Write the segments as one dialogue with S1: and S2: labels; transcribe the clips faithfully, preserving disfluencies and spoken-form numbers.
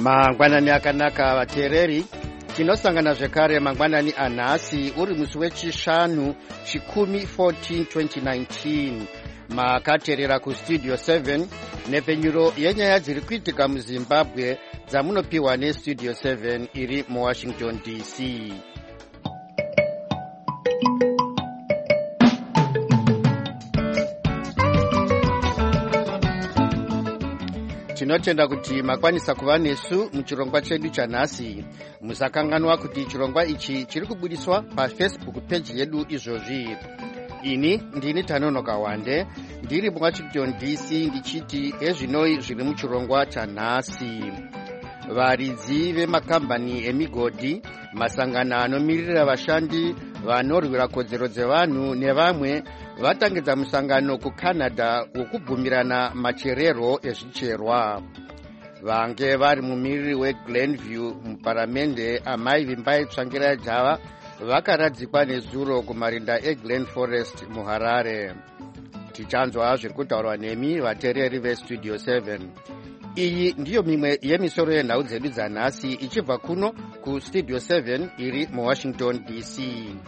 S1: Mangwanani akanaka vateereri, tinosangana zvekare mangwanani anhasi uri musi wechishanu chikumi fourteen twenty nineteen. Makateerera kustudio seven nepenyuro yenyaya dziri kuitika muZimbabwe dzamunopiwa nestudio seven iri muWashington D C. Tinotenda kuti makwanisa kuva nesu muchirongwa chedu chanhasi. Musakanganwa kuti chirongwa ichi chiri kubudiswa paFacebook page yedu izvozvi. Ini ndini Tanonoka Wande, ndiri muWashington D C ndichiti ezvinoi zviri muchirongwa chanhasi. Varidzi vemakambani emigodhi, masangano anomirira vashandi, vanorwira kodzero dzevanhu nevamwe vatangidza musangano kuCanada wokubvumirana macherero ezvicherwa. Vange vari mumiriri weGlenview muparamende amai Vimbai Tsvangirai Java vakaradzikwa nezuro kumarinda eGlen Forest muHarare. Tichanzwa zviri kutaurwa nemi vateereri vestudio seven. Iyi ndiyo mimwe yemisoro yenhau dzedu dzanhasi ichibva kuno kustudio seven iri muWashington D C.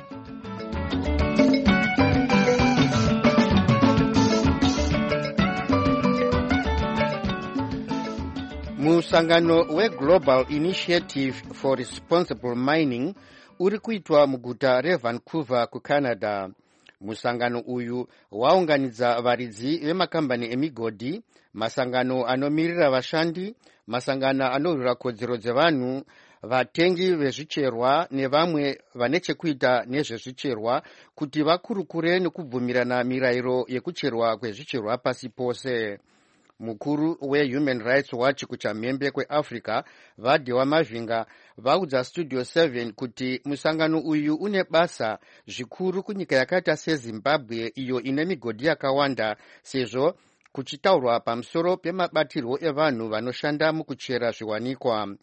S1: Musangano weGlobal Initiative for Responsible Mining uri kuitwa muguta reVancouver kuCanada. Musangano uyu waunganidza varidzi vemakambani emigodhi, masangano anomirira vashandi, masangano anorwira kodzero dzevanhu, vatengi vezvicherwa nevamwe vane chekuita nezvezvicherwa kuti vakurukure nekubvumirana mirayiro yekucherwa kwezvicherwa pasi pose. Mukuru weHuman Rights Watch kuchamhembe kweAfrica, Vadhewa Mavinga, vaudza Studio seven kuti musangano uyu une basa zvikuru kunyika yakaita seZimbabwe iyo ine migodhi yakawanda, sezvo kuchitaurwa pamusoro pemabatirwo evanhu vanoshanda mukuchera zviwanikwa,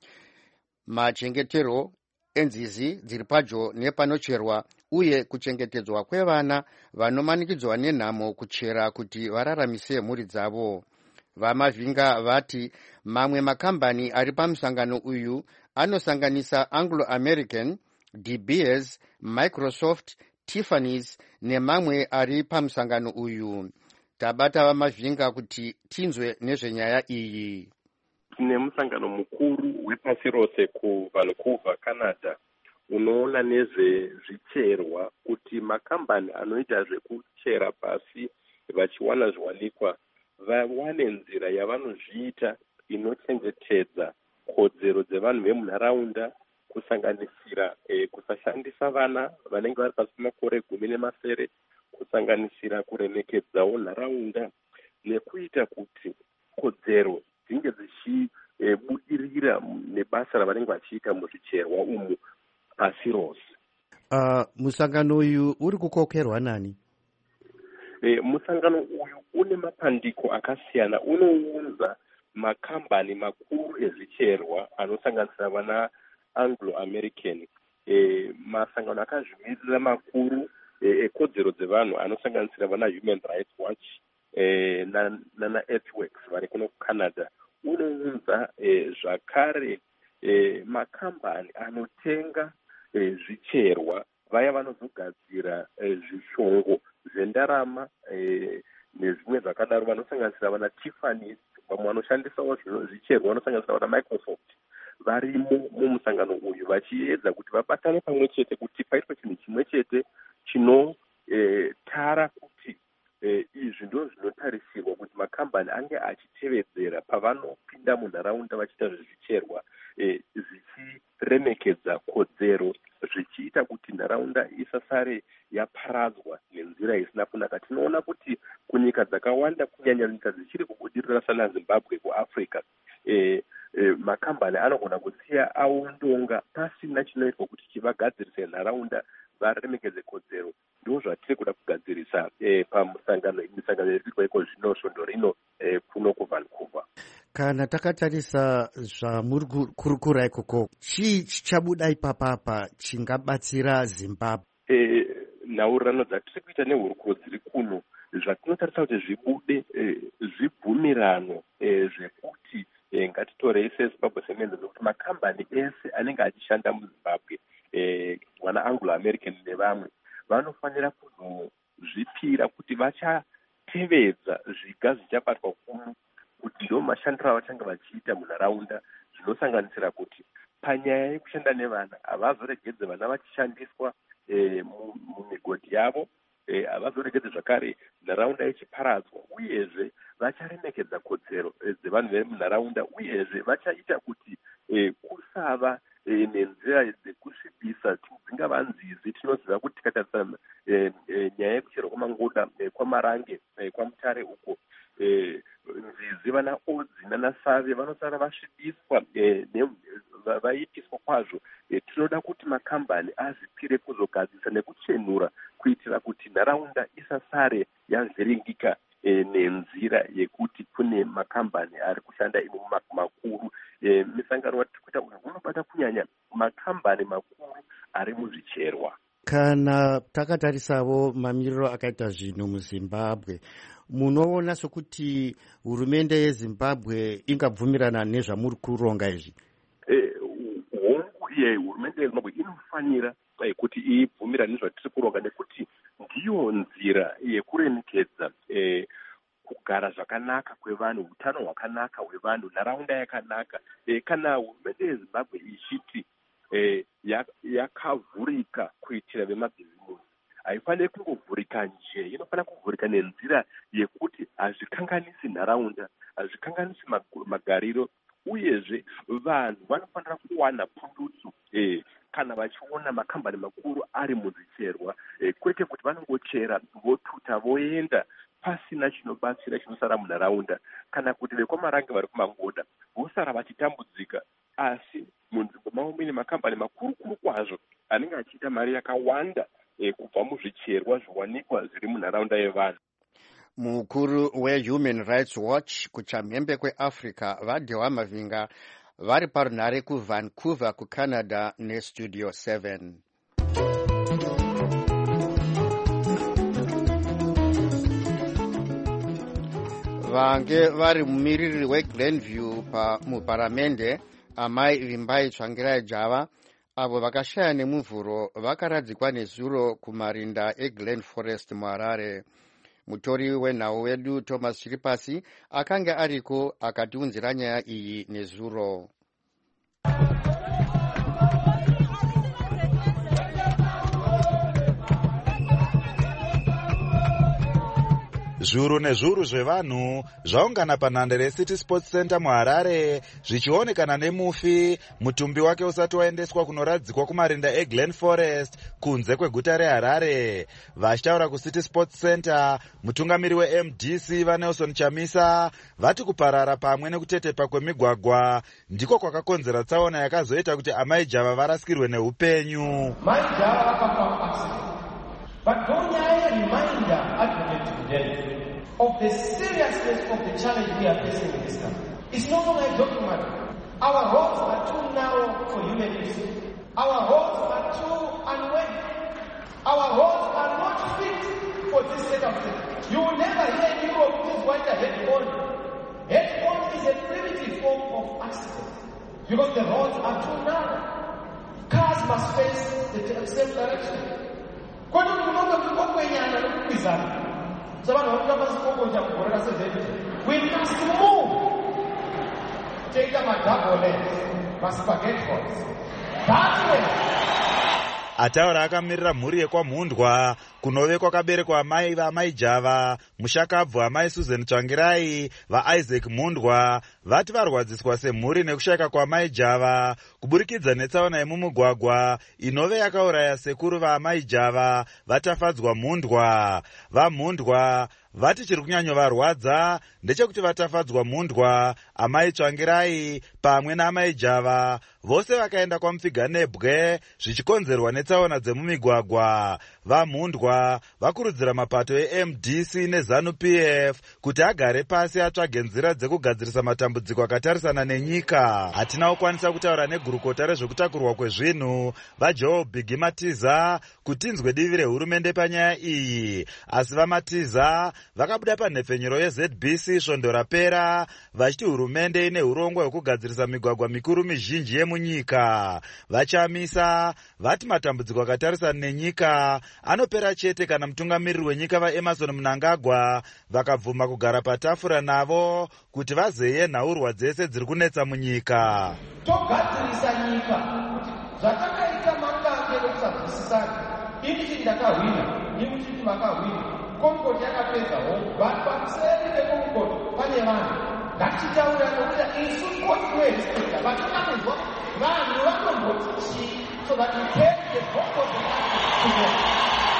S1: machengetero enzizi dziri padyo nepanocherwa, uye kuchengetedzwa kwevana vanomanikidzwa nenhamo kuchera kuti vararamise mhuri dzavo. Vamavinga vati mamwe makambani ari pamusangano uyu anosanganisa Anglo American, De Beers, Microsoft, Tiffany's nemamwe ari pamusangano uyu. Tabata Vamavinga kuti tinzwe nezvenyaya iyi.
S2: Tine musangano mukuru wepasi rose kuVancouver, Canada, unoona nezvezvicherwa kuti makambani anoita zvekuchera pasi vachiwana zviwanikwa vawane nzira yavanozviita inochengetedza kodzero dzevanhu vemunharaunda, kusanganisira eh, kusashandisa vana vanenge vari pasi pemakore gumi nemasere, kusanganisira kuremekedzawo nharaunda nekuita kuti kodzero dzinge dzichibudirira eh, nebasa ravanenge vachiita muzvicherwa umu pasi rose.
S1: Uh, musangano uyu uri kukokerwa nani?
S2: E, musangano uyu une mapandiko akasiyana. Unounza makambani makuru ezvicherwa anosanganisira vana Anglo American, e, masangano akazvimirira makuru ekodzero e, dzevanhu anosanganisira vana Human Rights Watch e, na, nana Earthworks vari kuno kuCanada. Unounza e, zvakare e, makambani anotenga e, zvicherwa, vaya vanozogadzira e, zvishongo zvendarama e, nezvimwe zvakadaro vanosanganisira vana Tiffany's, vamwe vanoshandisawo zvicherwa vanosanganisira vana Microsoft, varimo mumusangano uyu vachiedza kuti vabatane pamwe chete kuti paitwe chinhu chimwe chete chinotara e, kuti e, izvi ndo zvinotarisirwa kuti makambani ange achitevedzera pavanopinda munharaunda vachiita zvezvicherwa, e, zvichiremekedza kodzero, zvichiita kuti nharaunda isasare yaparadzwa nenzira isina kunaka. Tinoona kuti kunyika dzakawanda, kunyanya nyika dzichiri kubudirira sana Zimbabwe kuAfrica, e, e, makambani anogona kusiya aundonga pasina chinoitwa kuti chivagadzirise nharaunda varemekedze kodzero. Ndo zvatiri kuda kugadzirisa e, pamusangano misangano iripo iko zvino svondo rino e, kuno kuVancouver.
S1: Kana takatarisa zvamuri kurukura ikoko, chii chichabuda ipapapa chingabatsira Zimbabwe?
S2: E, nhaurirano dzatiri kuita nehurukuro dziri kuno, zvatinotarisa kuti zvibude e, zvibvumirano e, zvekuti e, ngatitorei sezimbabwe cement zvokuti makambani ese anenge achishanda muzimbabwe e, vana anglo american nevamwe vanofanira kuzozvipira kuti vachatevedza zviga zvichabatwa kuno kuti ndo mashandiro avachanga vachiita munharaunda, zvinosanganisira kuti panyaya yekushanda nevana havazoregedze vana vachishandiswa e, mumigodhi yavo, e, havazoregedze zvakare nharaunda ichiparadzwa, uyezve vacharemekedza kodzero e, dzevanhu vemunharaunda, uyezve vachaita kuti e, kusava e, nenzira dzekusvibisa dzingava nzizi. Tinoziva kuti tikatarisa e, e, nyaya yekucherwa kwamangoda e, kwamarange e, kwamutare uko e, nzizi vana odzi nanasave vanosara vasvibiswa e, vaitiswa kwazvo. E, tinoda kuti makambani azvipire kuzogadzisa nekuchenura kuitira kuti nharaunda isasare yavhiringika e, nenzira yekuti kune makambani ari kushanda imo makuru. E, misangano watiri kuita uyu unobata kunyanya makambani makuru ari muzvicherwa.
S1: Kana takatarisavo mamiriro akaita zvinhu muZimbabwe, munoona sokuti hurumende yeZimbabwe ingabvumirana nezvamuri kuronga izvi?
S2: Eh, hongu iye hurumende yeZimbabwe inofanira eh, kuti ibvumirane nezvatiri kuronga, nekuti ndiyo nzira yekuremekedza eh, kugara zvakanaka kwevanhu, utano hwakanaka hwevanhu, nharaunda yakanaka. Eh, kana hurumende yeZimbabwe ichiti eh, yakavhurika kuitira vemabhizimusi, haifaniri kungovhurika nje, inofanira kuvhurika nenzira yekuti hazvikanganisi nharaunda, hazvikanganisi magariro, uyezve vanhu vanofanira kuwana pundutso eh, kana vachiona makambani makuru ari muzicherwa, eh, kwete kuti vanongochera votuta voenda pasina chinobatsira chinosara munharaunda, kana kuti vekwamarange vari kumangoda vosara vachitambudzika. Asi munzvimbo mavo muine makambani makuru kuru kwazvo anenge achiita mari yakawanda e, kubva muzvicherwa zviwanikwa zviri munharaunda yevanhu.
S1: Mukuru weHuman Rights Watch kuchamhembe kweAfrica Vadhewa Mavinga vari parunhare kuVancouver kuCanada neStudio seven. Vange vari mumiriri weGlenview muparamende amai Vimbai Tsvangirai Java avo vakashaya nemuvhuro vakaradzikwa nezuro kumarinda eGlen Forest muHarare. Mutori wenhau wedu Thomas Chiripasi akanga ariko akatiunzira nyaya iyi nezuro.
S3: Zviuru nezviuru zvevanhu zvaungana panhande reCity Sports Center muHarare zvichionekana nemufi mutumbi wake usati waendeswa kunoradzikwa kumarinda eGlen Forest kunze kweguta reHarare. Vachitaura kuCity Sports Center, mutungamiri weM D C vaNelson Chamisa vati kuparara pamwe nekutetepa kwemigwagwa ndiko kwakakonzera tsaona yakazoita kuti amai Java varasikirwe neupenyu.
S4: Mai Java vakafa accident. But don't I remind advocate today of the seriousness of the challenge we are facing in this country. It's no longer a document. Our roads are too narrow for human use. Our roads are too unwell. Our roads are not fit for this set of things. You will never hear in Europe please want a head-on. Head-on is a primitive form of accident because the roads are too narrow. Cars must face the same direction. We must move. Take them a double length. Must forget what. That way.
S3: Ataura akamirira mhuri yekwamhundwa kunove kwakaberekwa amai vaamai Java, mushakabvu amai Susan Tsvangirai vaIsaac Mhundwa vati varwadziswa semhuri nekushayika kwamai Java kuburikidza netsaona yemumugwagwa inove yakauraya sekuru vaamai Java vatafadzwa Mhundwa. VaMhundwa vati chiri kunyanyovarwadza ndechekuti vatafadzwa Mhundwa, amai Tsvangirai pamwe naamai Java vose vakaenda kwaMupfiganebwe zvichikonzerwa netsaona dzemumigwagwa. VaMhundwa vakurudzira mapato eM D C neZANU P F kuti agare pasi atsvage nzira dzekugadzirisa matambudziko matambudziko akatarisana nenyika. Hatina kukwanisa kutaura negurukota rezvekutakurwa kwezvinhu vaJoe Big Matiza kuti inzwe divi rehurumende panyaya iyi, asi vaMatiza vakabuda panhepfenyuro yeZ B C svondo rapera vachiti hurumende ine urongwa hwekugadzirisa migwagwa mikuru mizhinji yemunyika. Vachamisa vati matambudziko akatarisana nenyika anopera chete kana mutungamiriri wenyika vaEmmerson Mnangagwa vakabvuma kugara patafura navo kuti vazeye nhaurwa dzese dziri kunetsa munyika.
S4: Togadzirisa nyika kuti zvakakaita makange nokusabvisisana, ini ndakahwina, ini kuti vakahwina, Concord yakapedza hongu, but pamuseri peConcord pane vanhu. Ngatichaura nokuti isu kotwezita vatokanzwa vanhu vanomboti chii, so that we take the vote of the country.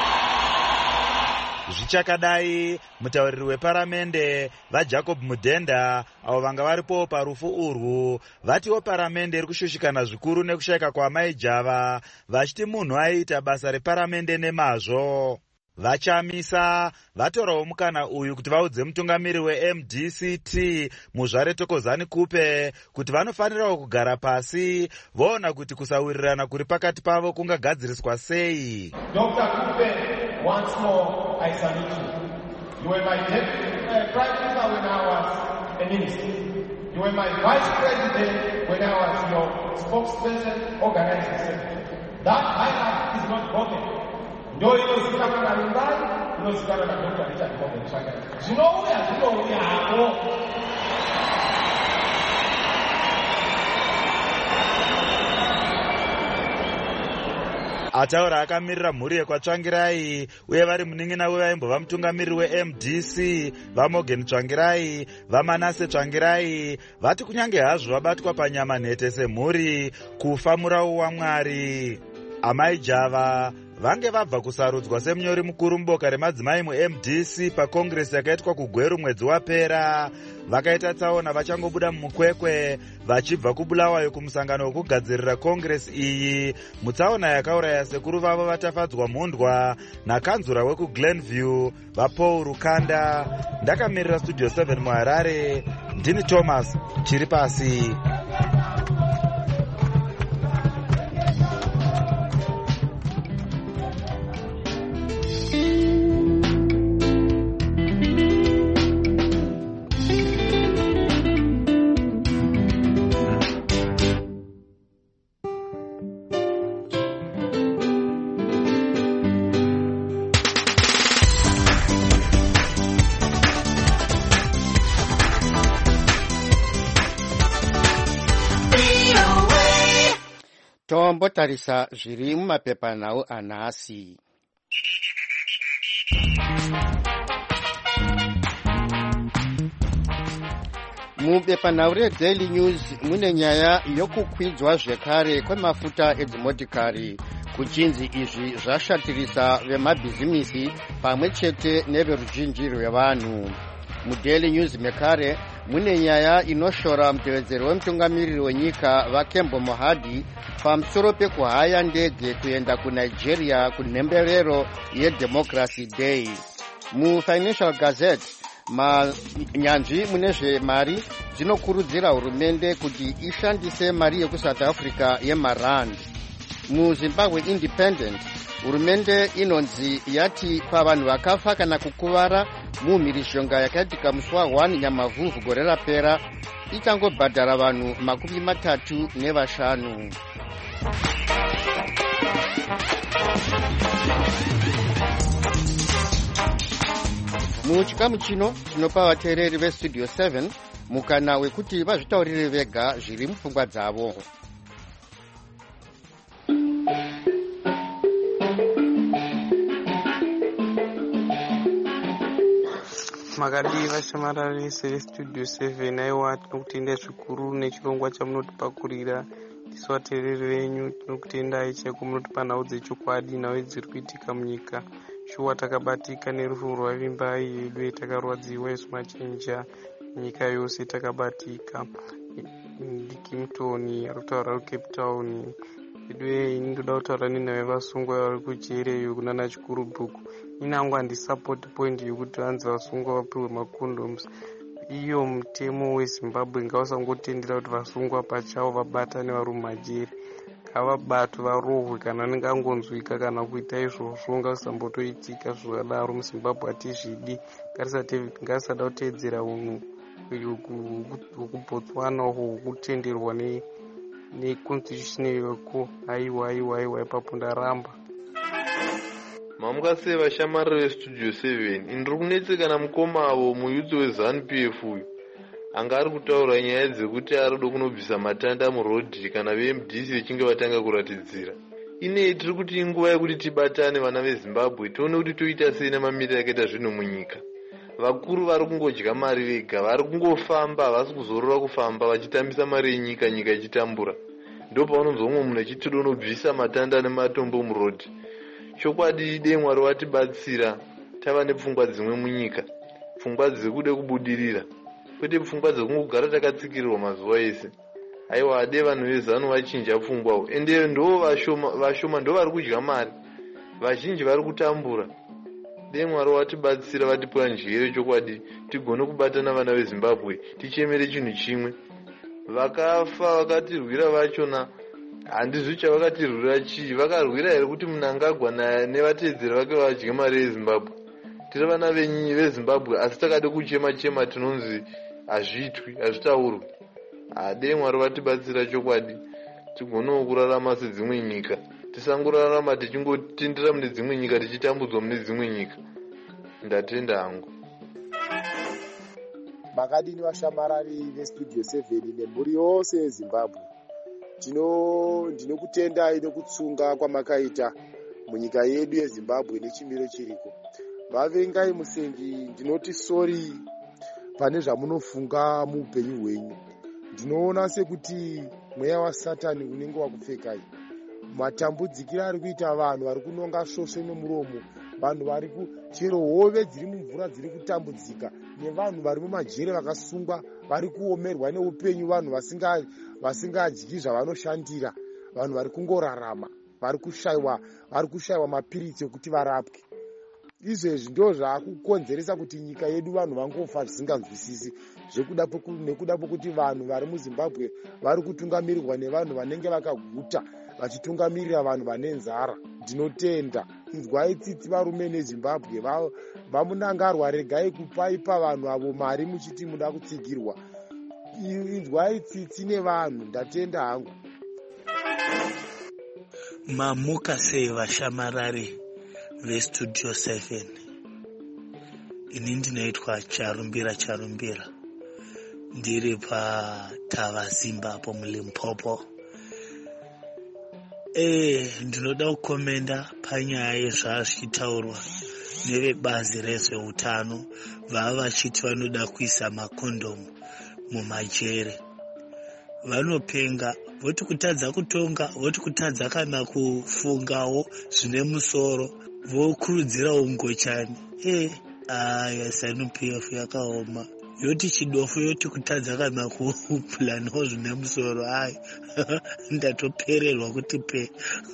S3: Zvichakadai, mutauriri weparamende vaJacob Mudhenda avo vanga varipo parufu urwu vatiwo paramende iri kushushikana zvikuru nekushayika kwaMaijava, vachiti munhu aiita basa reparamende nemazvo. Vachamisa vatorawo mukana uyu kuti vaudze mutungamiriri weM D C T Muzvare Thokozani Kupe kuti vanofanirawo kugara pasi voona kuti kusawirirana kuri pakati pavo kungagadziriswa sei.
S4: Doctor Kupe, once more I salute you. You were my deputy uh, prime minister when I was a minister. You were my vice president when I was your spokesperson, organizing secretary. That highlight is not broken. Ndio inosikana na Rimbai, inosikana na Doctor Richard Ng'ombe Chaka. Zinouya, zinouya hapo.
S3: Ataura akamirira mhuri yekwaTsvangirai uye vari munin'ina wevaimbova mutungamiriri weM D C vaMorgan Tsvangirai, vaManase Tsvangirai vati kunyange hazvo vabatwa panyama nhete semhuri kufa murau waMwari. Amaijava vange vabva kusarudzwa semunyori mukuru muboka remadzimai muM D C pakongresi yakaitwa kuGweru mwedzi wapera. Vakaita tsaona vachangobuda mumukwekwe vachibva kuBulawayo kumusangano wekugadzirira kongresi iyi, mutsaona yakauraya sekuru vavo vatafadzwa mhundwa nakanzura wekuGlenview vaPaul Rukanda. Ndakamirira Studio seven muHarare, ndini Thomas Chiripasi.
S1: Tombotarisa zviri mumapepanhau anhasi. Mubepanhau reDaily News mune nyaya yokukwidzwa zvekare kwemafuta edzimotikari. Kuchinzi izvi zvashatirisa vemabhizimisi pamwe chete neveruzhinji rwevanhu. MuDaily News mekare mune nyaya inoshora mutevedzeri wemutungamiriri wenyika vaKembo Mohadi pamusoro pekuhaya ndege kuenda kuNigeria kunhemberero yeDemocracy Day. MuFinancial Gazette manyanzvi mune zvemari dzinokurudzira hurumende kuti ishandise mari yekuSouth Africa yemarand. MuZimbabwe Independent hurumende inonzi yati pavanhu vakafa kana kukuvara mumhirishonga yakaitika musi wa first Nyamavhuvhu gore rapera ichangobhadhara vanhu makumi matatu nevashanu. Muchikamu chino tinopa vateereri veStudio seven mukana wekuti vazvitaurire vega zviri mupfungwa dzavo.
S5: Makadii vashamarari veStudio seven, aiwa tinokutendai zvikuru nechirongwa chamunotipakurira. Tisu vateereri venyu tinokutendai chaiko munotipa nhau dzechokwadi, nhau dziri kuitika munyika. Shuwa takabatika nerufu rwavimbai yedu, takarwadziwa isu machinja nyika yose takabatika. Ndikimtoni arikutaura kuCape Town. Idwe indoda kutaura nenhau vasungwa vari kujereyo kunana Chikuru Bhuku. Inangu handi support point yokuti vanzi vasungwa vapiwe macondoms. iyo mutemo wezimbabwe ngausangotendera kuti vasungwa pachavo vabatane vari mumajeri. Ngavabatwe varohwe kana anenge angonzwika kana kuita izvozvo. Ngausambotoitika zvakadaro muzimbabwe hatizvidi. Ngatisada kuteedzera unhu hwekubotswana uhwo hwekutenderwa neconstitutional yoko. Aiwa aiwa aiwa ipapo ndaramba.
S6: Mamukasei vashamariri vestudio seven. Ndiri kunetseka namukoma avo muyudzi weZANU-P F uyu anga ari kutaura nyaya dzekuti ari kuda kunobvisa matanda murodhi kana veM D C vechinge vatanga kuratidzira. Inei tiri kuti inguva yekuti tibatane vana veZimbabwe tione kuti toita sei nemamiriro akaita zvinhu munyika. Vakuru vari kungodya mari vega, vari kungofamba, havasi kuzorora kufamba vachitambisa mari yenyika, nyika ichitambura. Ndo paunonzomwe munhu achiti donobvisa matanda nematombo murodhi. Chokwadi dei Mwari watibatsira tava nepfungwa dzimwe munyika, pfungwa dzekude kubudirira, kwete pfungwa dzekungogara takatsikirirwa mazuva ese. Aiwa dei vanhu veZANU vachinja pfungwawo, ende ndo vashoma vashoma ndo vari kudya mari, vazhinji vari kutambura. Dei Mwari watibatsira vatipa njere chokwadi tigone kubatana vana veZimbabwe tichemere chinhu chimwe. Vakafa vakatirwira vachona handizvi chavakatirwira chii, vakarwira here kuti Mnangagwa nevateedzeri vake vadye mari yeZimbabwe. Tiri vana veZimbabwe asi takade kuchema chema tinonzi hazviitwi, hazvitaurwi. Dei Mwari vatibatsira chokwadi tigonewo kurarama sedzimwe nyika, tisangorarama tichingotendera mune dzimwe nyika tichitambudzwa mune dzimwe nyika. Ndatenda hangu.
S7: Makadini vashamarari vestudio seven nemhuri yose yeZimbabwe. Tino ndinokutendai nokutsunga kwamakaita munyika yedu yeZimbabwe nechimiro chiriko. Vavengai musengi, ndinoti sorry pane zvamunofunga muupenyu hwenyu. Ndinoona sekuti mweya waSatani unenge wakupfekai. Matambudzikiro ari kuita vanhu vari kunonga svosve nemuromo, vanhu vari kuchero hove dziri mumvura dziri kutambudzika, nevanhu vari mumajere vakasungwa vari kuomerwa neupenyu, vanhu vasinga vasingadyi zvavanoshandira, vanhu vari kungorarama, vari kushayiwa vari kushayiwa mapiritsi ekuti varapwe. Izvezvi ndo zvaakukonzeresa kuti nyika yedu vanhu vangofa zvisinganzwisisi, zvekuda nekuda pokuti vanhu vari muZimbabwe vari kutungamirirwa nevanhu vanenge vakaguta, vachitungamirira vanhu vane nzara. Ndinotenda, inzwai tsitsi varume neZimbabwe, vamunangarwa, regai kupaipa vanhu avo mari muchiti muda kutsigirwa. Inzwai tsitsi nevanhu, ndatenda hangu.
S8: Mamukasei vashamarari vestudio seven. Ini ndinoitwa Charumbira Charumbira, ndiri paTavazimba po muLimpopo. Eh, ndinoda kukomenda panyaya yezvazvichitaurwa nevebazi rezveutano, vava vachiti vanoda kuisa makondomu mumajere. Vanopenga, voti kutadza kutonga, voti kutadza kana kufungawo zvine musoro, vokurudzira ungochani. Eh, aya ZANU-P F yakaoma. Yoti chidofu, yoti kutadza kana kupulanawo zvine musoro. Ai, ndatopererwa kuti pe.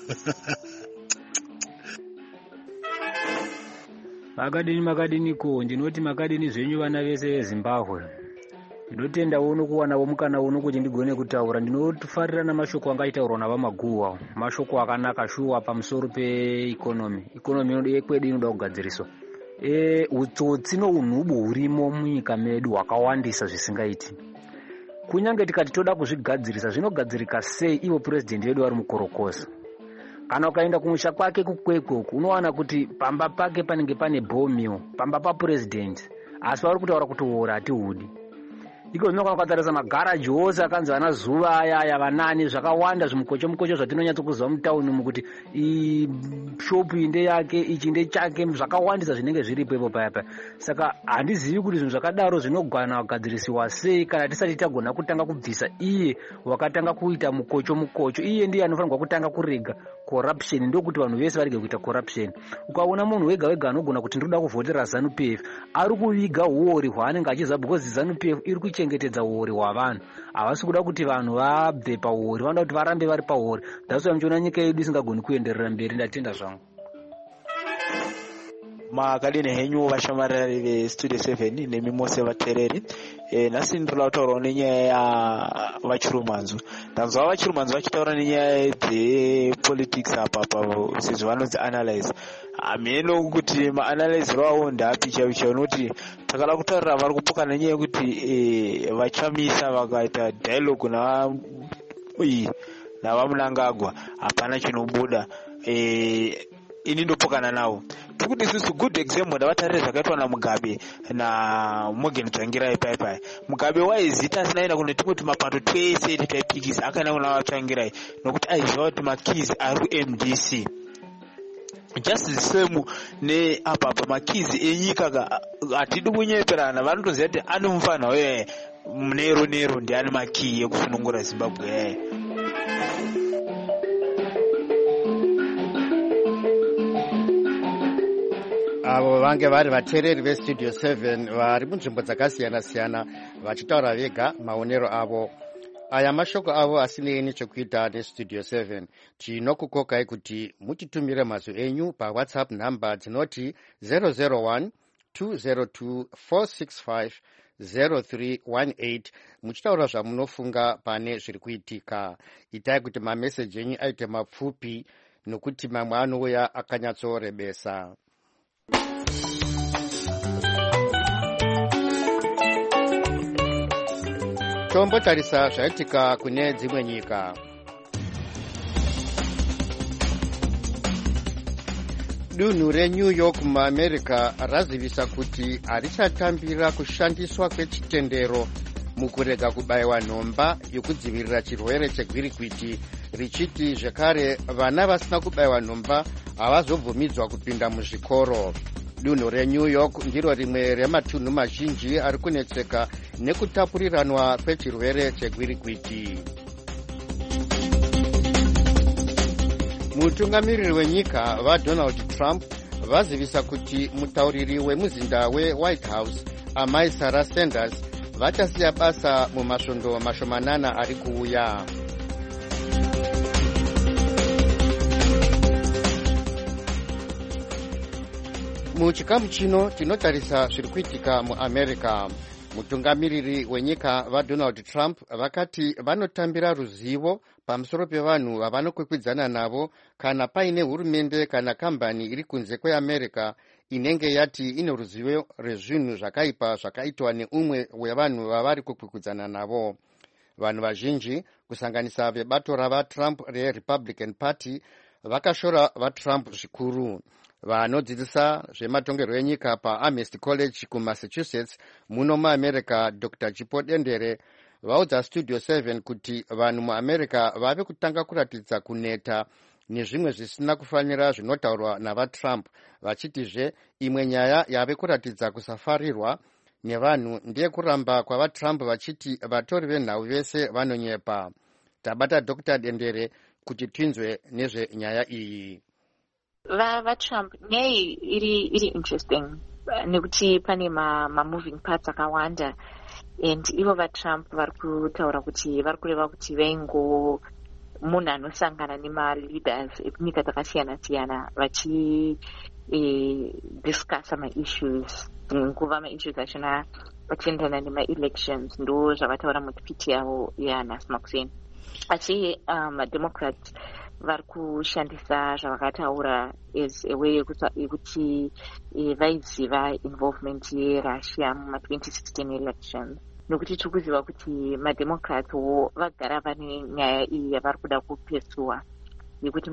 S9: Makadini makadini ko, ndinoti makadini zvenyu vana vese veZimbabwe. Ndinotenda uno kuwana mukana uno kuti ndigone kutaura. Ndinofarira namashoko angaitaurwa navamaguwa, mashoko akanaka shuwa pamusoro peikonomi. Ikonomi yekwedu inoda kugadziriswa. E, utsotsi nounhubu hurimo munyika medu hwakawandisa zvisingaiti. Kunyange tikati toda kuzvigadzirisa, zvinogadzirika sei ivo purezidendi vedu vari mukorokosa? Kana ukaenda kumusha kwake kukwekoko, unowana kuti pamba pake panenge pane bhomio, pamba papurezidendi, asi vari kutaura kuti hora hatihudi. Iko zvinokwana ukatarisa magaraji ose akanzi ana zuva aya aya vanani, zvakawanda zvimukocho mukocho zvatinonyatso kuziva mutauni umu kuti shopu inde yake, ichi inde chake, zvakawandisa zvinenge zviripo ipo paya paya. Saka handizivi kuti zvinhu zvakadaro zvinogwana kugadzirisiwa sei kana tisati tagona kutanga kubvisa iye wakatanga kuita mukocho mukocho. Iye ndiye anofanirwa kutanga kurega corruption, ndokuti vanhu vese varege kuita corruption. Ukaona munhu wega wega anogona kuti ndoda kuvhotera ZANU-P F, ari kuviga huori hwaanenge achiziva, because ZANU-P F iri kuchengetedza huori hwavanhu. Havasi kuda kuti vanhu vabve pahuori, vanoda kuti varambe vari pahuori. That's why muchiona nyika yedu isingagoni kuenderera mberi. Ndatenda zvangu.
S10: makadini henyu vashamarari vestudio seven nemi mose vatereri. E, nhasi ndiri kutaurawo nenyaya yavachirumanzu. Ndanzwa vachirumanzu vachitaura nenyaya dzepolitics apa apa sezvo vanodzi analyze. Hameno kuti maanalyzero avo ndapi chaivo chaivo nokuti takada kutaurira vari kupuka nenyaya yekuti e, vachamisa vakaita dialogue na iyi navamunangagwa hapana chinobuda. E, ini ndopokana navo. Tikuti isusu good example ndavatarire zvakaitwa naMugabe naMorgan Tsvangirai paipai. Mugabe waizita asinaenda kune tumwe tumapato twese tataipikisa akaenda kuna Tsvangirai nokuti aiziva kuti makeys ari ku-M D C. Just the same ne apa apa makeys enyika atidi kunyeperana vanotoziva kuti ane mufana we nero nero ndiani makey ekusunungura Zimbabwe.
S1: avo vange vari vateereri vestudio seven vari munzvimbo dzakasiyana-siyana vachitaura vega maonero avo. Aya mashoko avo asinei nechekuita nestudio seven. Tinokukokai kuti mutitumire mazwi enyu pawhatsapp nhamba dzinoti zero zero one two zero two four six five zero three one eight muchitaura zvamunofunga pane zviri kuitika. Itai kuti mameseji enyu aite mapfupi nokuti mamwe anouya akanyatsorebesa. Tombotarisa zvaitika kune dzimwe nyika. Dunhu reNew York muAmerica razivisa kuti harichatambira kushandiswa kwechitendero mukurega kubayiwa nhomba yokudzivirira chirwere chegwirikwiti, richiti zvekare vana vasina kubayiwa nhomba havazobvumidzwa kupinda muzvikoro. Dunhu reNew York ndiro rimwe rematunhu mazhinji ari kunetseka nekutapuriranwa kwechirwere chegwirikwiti. Mutungamiriri wenyika vaDonald Trump vazivisa kuti mutauriri wemuzinda weWhite House amai Sarah Sanders vachasiya basa mumasvondo mashomanana ari kuuya. Muchikamu chino tinotarisa zviri kuitika muAmerica. Mutungamiriri wenyika vaDonald Trump vakati vanotambira ruzivo pamusoro pevanhu vavanokwikwidzana navo kana paine hurumende kana kambani iri kunze kweAmerica inenge yati ine ruzivo rezvinhu zvakaipa zvakaitwa neumwe wevanhu vavari kukwikwidzana navo. Vanhu vazhinji kusanganisa vebato ravaTrump reRepublican Party vakashora vaTrump zvikuru. Vanodzidzisa zvematongerwo enyika paAmherst College kuMassachusetts muno muAmerica Doctor Chipo Dendere vaudza Studio seven kuti vanhu muAmerica vave kutanga kuratidza kuneta nezvimwe zvisina kufanira zvinotaurwa navaTrump, vachitizve imwe nyaya yave kuratidza kusafarirwa nevanhu ndiye kuramba kwavaTrump vachiti vatori venhau vese vanonyepa. Tabata Doctor Dendere kuti tinzwe nezvenyaya iyi.
S11: Va, va Trump nyaya iri iri interesting nekuti pane ma, ma moving parts akawanda, and ivo va Trump vari kutaura kuti vari kureva kuti vaingo munhu anosangana nema leaders ekunyika dzakasiyana siyana vachi e, discussa ma issues nguva ma issues achona vachiendana nema elections ndo zvavataura mutipiti yavo yanhasi makuseni. Asi ma um, Democrats vari kushandisa zvavakataura as a way yekuti vaiziva involvement yeRussia muma twenty sixteen elections, nokuti tiri kuziva kuti mademocrats wo vagara vane nyaya iyi yavari kuda kupesua yekuti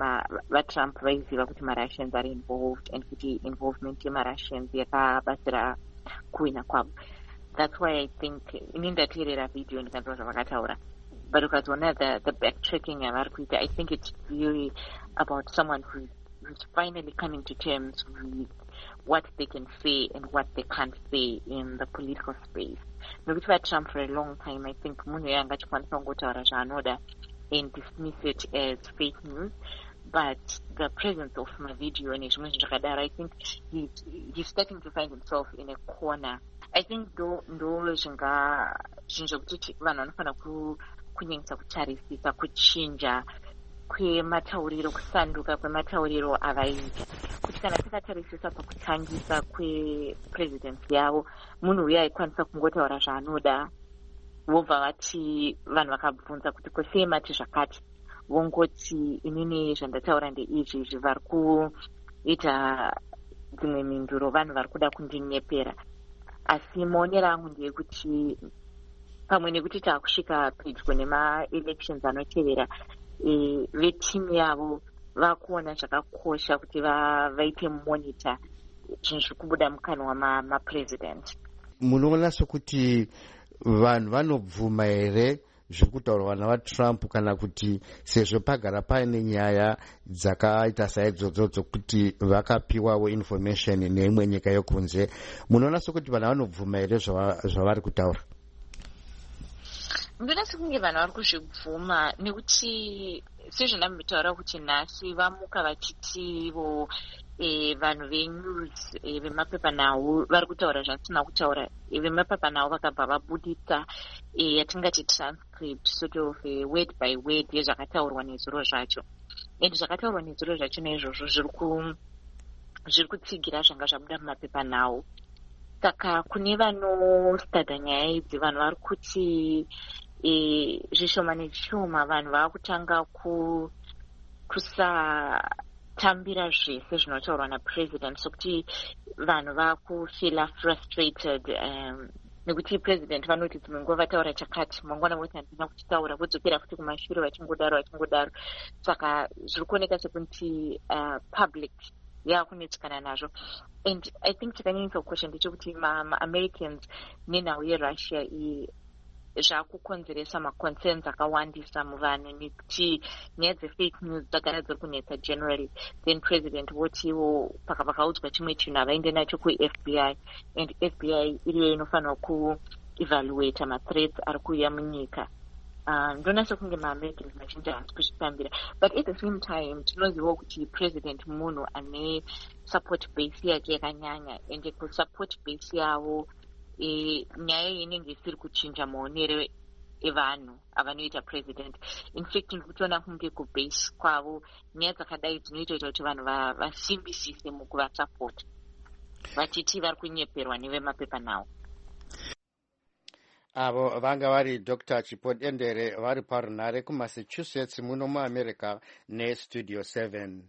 S11: vaTrump vaiziva kuti maRussians are involved and kuti involvement yemaRussians yakabatsira kuwina kwavo. That's why I think ini ndateerera video ndikanzwa zvavakataura. But ukazoona the, the backtracking yavari kuita, I think it's really about someone who's, who's finally coming to terms with what they can say and what they can't say in the political space. Nokuti vaTrump for a long time, I think munhu yanga achikwanisa kungotaura zvaanoda and dismiss it as fake news. But the presence of my video nezvimwe zvinhu zvakadaro, I think he's, he's starting to find himself in a corner. I think ndo ndo zvinga zvinhu zvekuti vanhu vanofanira ku kunyanyisa kutarisisa kuchinja kwematauriro, kusanduka kwematauriro avaita, kuti kuti kana takatarisisa pakutangisa kwepresidency yavo, munhu uya aikwanisa kungotaura zvaanoda, vobva vati vanhu vakabvunza kuti kosei mati zvakati, vongoti inini zvandataura ndeizvi izvi, vari kuita dzimwe minduro, vanhu vari kuda kundinyepera. Asi maonero angu ndeyekuti pamwe nekuti taakusvika pedyo nemaelections anotevera, e, vetimu yavo vakuona zvakakosha kuti vaite monitor zvinhu zviri kubuda mukanwa mapresident.
S1: Munoona sokuti vanhu vanobvuma here zviri kutaurwa navatrump, kana kuti sezvo pagara paine nyaya dzakaita saidzodzo dzokuti vakapiwawo information neimwe nyika yokunze, munoona sokuti vanhu vanobvuma here zvavari kutaura?
S11: Ndinoona sekunge vanhu vari kuzvibvuma, nekuti sezvandambotaura kuti nhasi vamuka vachitivo e, vanhu venews e, vemapepanhau vari kutaura zvasina kutaura. E, vemapepanhau vakabva vabudisa e, yatingati transcript sort of e, word by word yezvakataurwa nezuro zvacho, and zvakataurwa nezuro zvacho naizvozvo zviri kutsigira zvanga zvabuda mumapepanhau. Saka kune vanostada nyaya idzi, vanhu vari kuti e, zvishoma nezvishoma vanhu vaakutanga ku kusatambira zvese zvinotaurwa napresident, sokuti vanhu vaakufila frustrated um, nekuti president vanoti dzimwe nguva vataura chakati, mangwana voti handina kuchitaura, vodzokera futi kumashure vachingodaro vachingodaro. Saka zviri kuoneka sekuti uh, public yaakunetsikana nazvo. And I think chakanyanyisa kukosha ndechekuti maAmericans nenhau yeRussia iyi zvakukonzeresa maconcerns akawandisa muvanhu, nekuti nyaya dzefake news dzagara dziri kunetsa generally. Then president votiwo pakaudzwa chimwe chinhu havaende nacho kuF B I, and F B I iriyo inofanira kuevaluata mathreats ari kuuya munyika. Ndinoona sekunge maAmericans mazhinji havasi kuzvitambira, but at the same time tinozivawo kuti president munhu ane support base yake yakanyanya, ende kusupport base yavo e, nyaya inenge isiri kuchinja maonero evanhu avanoita president. In fact ndikutoona kunge kubase kwavo nyaya dzakadai dzinoita kuti vanhu vasimbisise mukuvasupport, vachiti vari kunyeperwa nevemapepanhau.
S1: Avo vanga vari Doctor Chipod Endere vari parunhare kuMassachusetts muno muAmerica neStudio seven.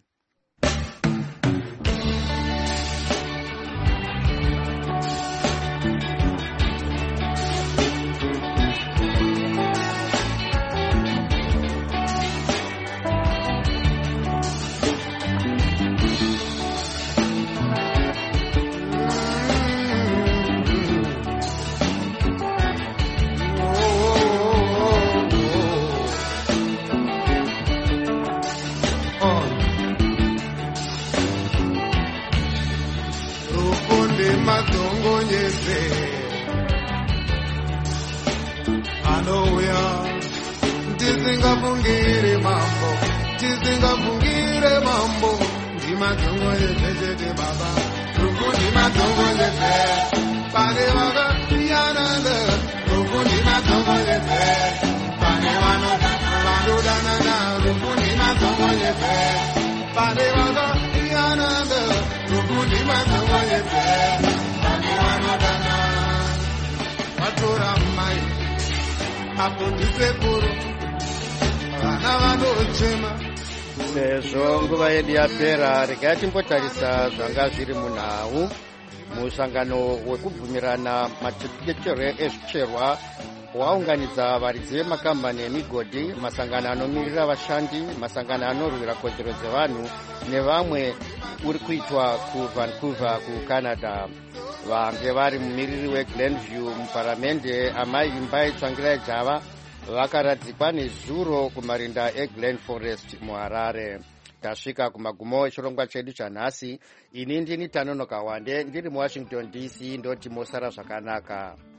S12: Anouya tisingafungire mambo, tisingafungire mambo, ndimadhongonyezezete baba, ruku ndimadhongonyeze, pane vakasiyananga, ruku ndimadhongonyeze, pane vanodanana, ruku ndimadhongonyeze, pane vakasiyananga, ruku ndimadhongonyeze, pane vanodanana, vatora mai apo ndisekuru vana vanochema.
S1: Sezvo nguva yedu yapera, regai timbotarisa zvanga zviri munhau. Musangano wekubvumirana machengetero ezvicherwa waunganidza varidzi vemakambani emigodhi, masangano anomirira vashandi, masangano anorwira kodzero dzevanhu nevamwe uri kuitwa kuVancouver kuCanada. Vange vari mumiriri weGlenview muparamende, amai imbai tsvangirai java vakaradzikwa nezuro kumarinda eGlen Forest muHarare. Tasvika kumagumo echirongwa chedu chanhasi. Ini ndini Tanonoka Wande ndiri muWashington D C, ndoti mosara zvakanaka.